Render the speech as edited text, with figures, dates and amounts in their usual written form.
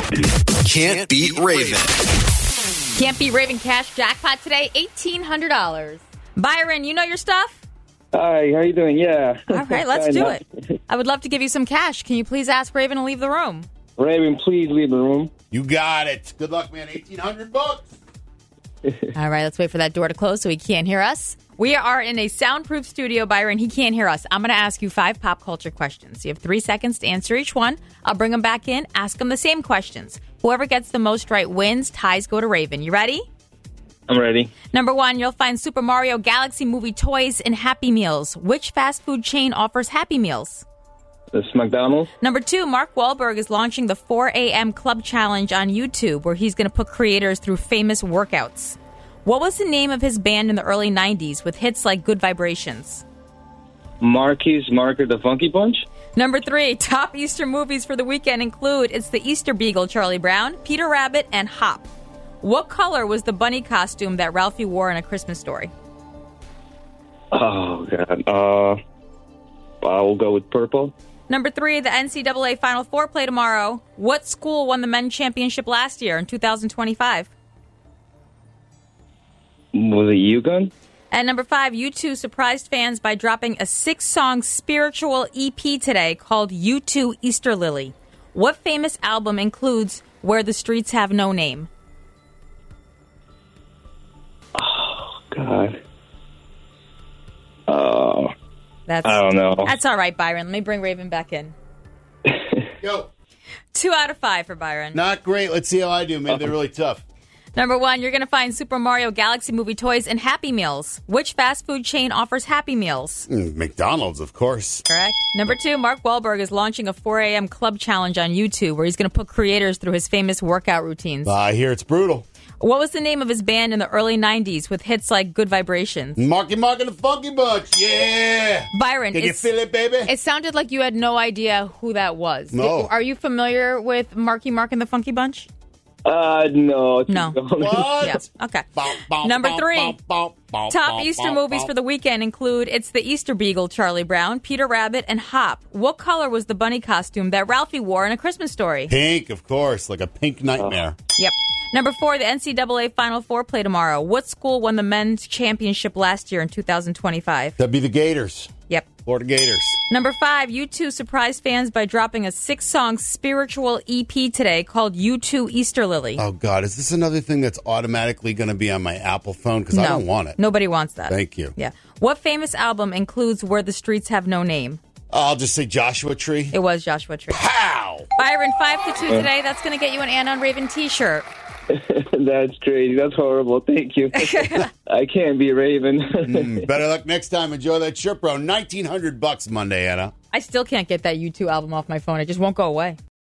Can't beat Raven. Can't beat Raven cash jackpot today, $1,800. Byron, you know your stuff? Hi, how you doing? Yeah. All right, let's do it. I would love to give you some cash. Can you please ask Raven to leave the room? Raven, please leave the room. You got it. Good luck, man. $1,800. All right, let's wait for that door to close so he can't hear us. We are in a soundproof studio, Byron. He can't hear us. I'm going to ask you 5 pop culture questions. You have 3 seconds to answer each one. I'll bring them back in, ask them the same questions. Whoever gets the most right wins. Ties go to Raven. You ready? I'm ready. Number 1, you'll find Super Mario Galaxy movie toys in Happy Meals. Which fast food chain offers Happy Meals? This is McDonald's. Number 2, Mark Wahlberg is launching the 4 a.m. Club Challenge on YouTube, where he's going to put creators through famous workouts. What was the name of his band in the early 90s with hits like Good Vibrations? Marquis Marker, the Funky Bunch. Number 3, top Easter movies for the weekend include It's the Easter Beagle, Charlie Brown, Peter Rabbit, and Hop. What color was the bunny costume that Ralphie wore in A Christmas Story? Oh, God. I will go with purple. Number 3, the NCAA Final Four play tomorrow. What school won the men's championship last year in 2025? Was it UConn? And number 5, U2 surprised fans by dropping a 6-song spiritual EP today called U2 Easter Lily. What famous album includes Where the Streets Have No Name? Oh, God. I don't know. That's all right, Byron. Let me bring Raven back in. Go. 2 out of 5 for Byron. Not great. Let's see how I do. Maybe they're really tough. Number 1, you're going to find Super Mario Galaxy movie toys in Happy Meals. Which fast food chain offers Happy Meals? McDonald's, of course. Correct. Number 2, Mark Wahlberg is launching a 4 a.m. Club Challenge on YouTube where he's going to put creators through his famous workout routines. I hear it's brutal. What was the name of his band in the early 90s with hits like Good Vibrations? Marky Mark and the Funky Bunch. Yeah. Byron, Can you feel it, baby? It sounded like you had no idea who that was. No. Are you familiar with Marky Mark and the Funky Bunch? No. No. What? Yeah. Okay. Number 3, top Easter movies for the weekend include It's the Easter Beagle, Charlie Brown, Peter Rabbit, and Hop. What color was the bunny costume that Ralphie wore in A Christmas Story? Pink, of course, like a pink nightmare. Yep. Number 4, the NCAA Final Four play tomorrow. What school won the men's championship last year in 2025? That'd be the Gators. Yep. Florida Gators. Number 5, U2 surprised fans by dropping a 6-song spiritual EP today called U2 Easter Lily. Oh, God. Is this another thing that's automatically going to be on my Apple phone? Because I don't want it. Nobody wants that. Thank you. Yeah. What famous album includes Where the Streets Have No Name? I'll just say Joshua Tree. It was Joshua Tree. Pow! Byron, 5-2 today. That's going to get you an Anna on Raven t-shirt. That's crazy. That's horrible. Thank you. I can't be Raven. Better luck next time. Enjoy that shirt, bro. $1,900 Monday, Anna. I still can't get that U2 album off my phone. It just won't go away.